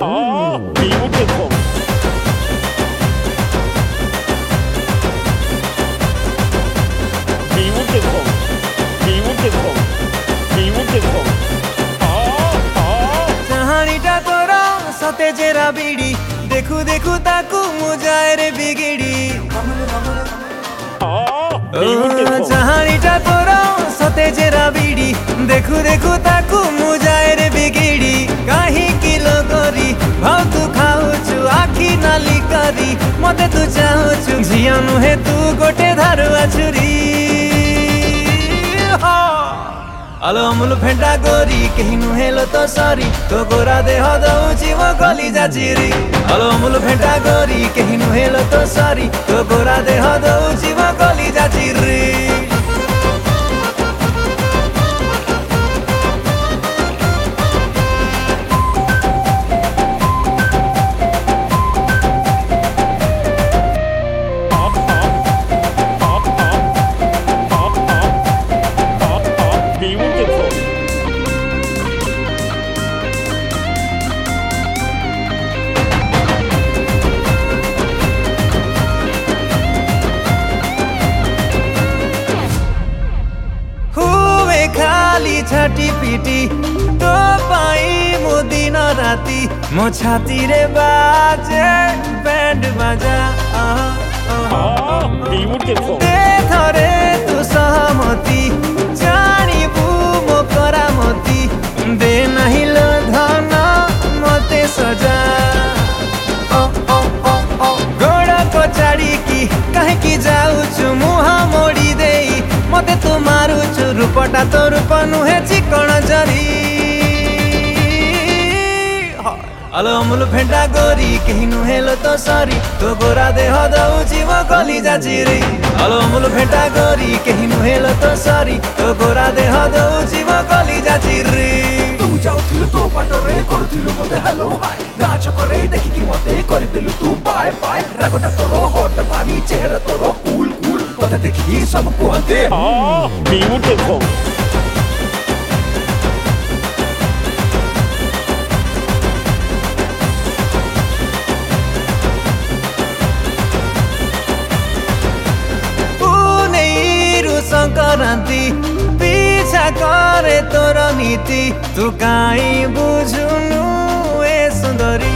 Oh, beautiful. Beautiful. Beautiful. Beautiful. चाहनीटा तोरा सते जेरा बीड़ी देखू देखू ताकू मुजाए रे बिगिड़ी चाहनीटा तोरा सते जेरा बीड़ी देखू देखू ताकू मुजाए रे बिगिड़ी काहे किलो करी भाव तू खाऊचु आखी नाली करी मते तू चाहूचु झिया नुहे तू गोटे धारुआ छुरी आलो अमूल फेंटा गोरी कहीं नुहेलो तो सॉरी तो गोरा देह दउची वो गली जा चिरी आलो अमूल फेंटा गोरी कहीं नुहेलो तो सॉरी तो गोरा देह दउची वो गली जा चिरी खाली छाटी पीटी तो पाई मो दिन राती मो छाती रे बाजे बैंड बजा दे थरे तू सहमति जानिबू मो करामती दे नहीं लो धन मते सजा गोड़ को चाड़ी की कहे की जाऊचु मुहा मोड़ी देई मते तू मारुचु रूपटा तो रूप नुहे चिकण जरी आलो अमूल फेंटा गोरी कहीं नुहेलो तो सॉरी तो गोरा देह दउची वो गली जा चिरी आलो अमूल फेंटा गोरी कहीं नुहेलो तो सॉरी तो गोरा देह दउची वो गली जा चिरी तू जाउथिलु तो पाटरे करथिलु मते हेलो हाय नाच करे देखि कि मते करथिलु तू बाय बाय रागटा तोरो होट भारी चेहरा तोरो कूल कूल तते देखि सब कहते Beautiful. संक्रांति पीछा करे तोर नीति तू काई बुझुनु ए सुंदरी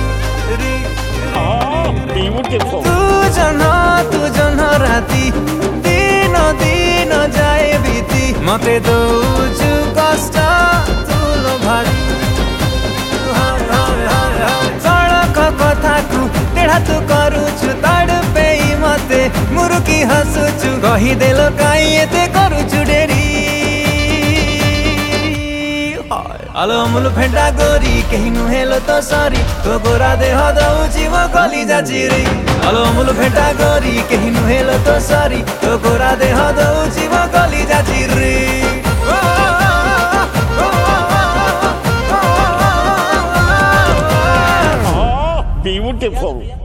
Beautiful. तू जन राती दिन दिन जाए बीती मते दउचु कष्ट तुलो भारी सड़क कथाकू टेढ़ा तू करुचु तड़ पेई मते मुरुकी हसुचु कही देलो काई एते करुचु डेरी आलो अमूल फेंटा गोरी कहीं नुहेलो तो सॉरी तो गोरा देह दउची वो गली जा चिरी आलो अमूल फेंटा गोरी कहीं नुहेलो तो सॉरी तो गोरा देह दउची वो गली जा चिरी Beautiful.